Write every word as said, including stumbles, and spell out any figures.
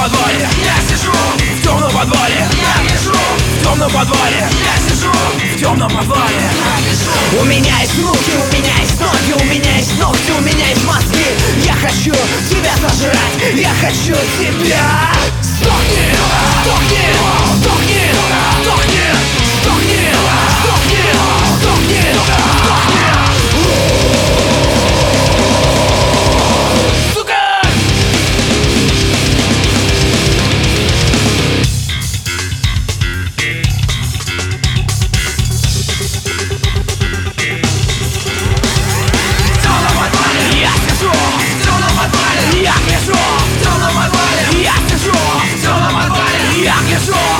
подвале я сижу, в темном подвале я лежу, в темном подвале я сижу, в темном подвале я лежу. У меня есть руки, у меня есть ноги, у меня есть ногти, у меня есть мозги. Я хочу тебя сожрать, я хочу тебя. Сдохни, сдохни, сдохни, сдохни, сдохни, сдохни, сдохни, сдохни. Сука! Я лежу,